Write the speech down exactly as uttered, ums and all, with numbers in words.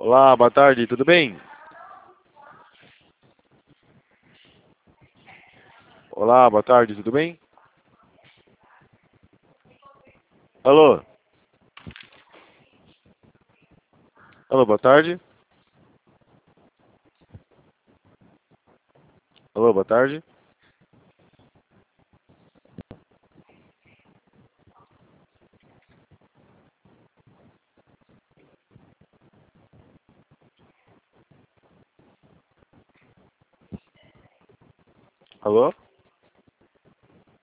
Olá, boa tarde, tudo bem? Olá, boa tarde, tudo bem? Alô? Alô, boa tarde? Alô, boa tarde? Alô?